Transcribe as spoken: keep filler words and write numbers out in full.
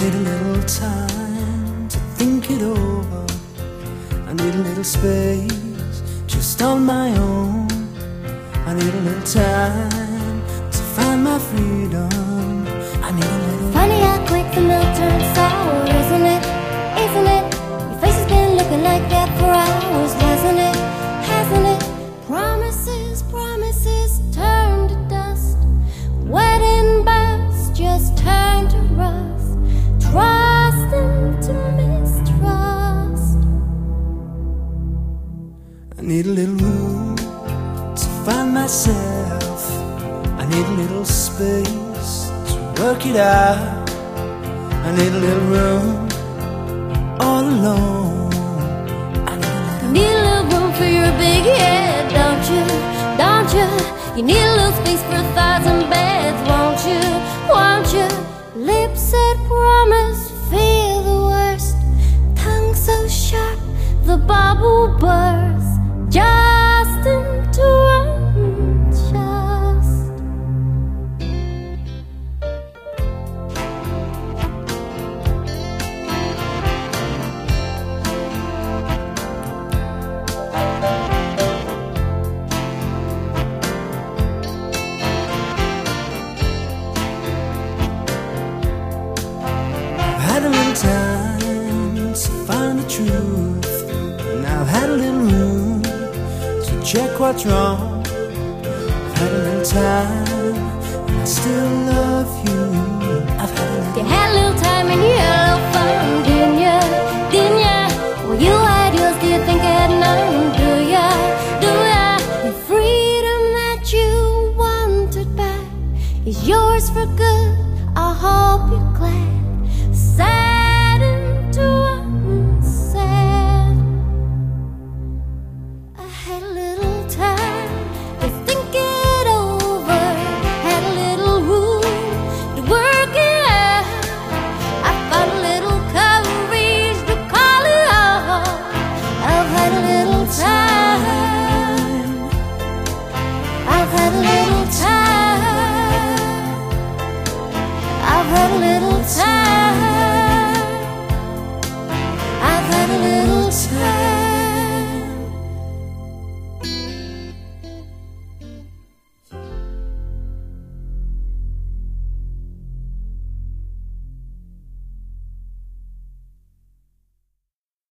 need a little time to think it over. I need a little space just on my own. I need a little time to find my freedom. I need a little. Funny how quick the milk turns sour, isn't it? Isn't it? Your face has been looking like that for hours, hasn't it? Hasn't it? Promises, promises turn to dust. Wedding bells just turn to rust. Trust into mistrust. I need a little room to find myself. I need a little space to work it out. I need a little room all alone. I need a little, you need a little room for your big head, don't you? Don't you? You need a little space for a thousand beds, won't you? Won't you? Lips that promise, feel the worst. Tongue so sharp, the bubble bursts. Just into unjust. I've had a little time to find the truth, and I've had a little room to check what's wrong. I've had a little time, and I still love you. I've had a little. You had a little time and you had a little fun, didn't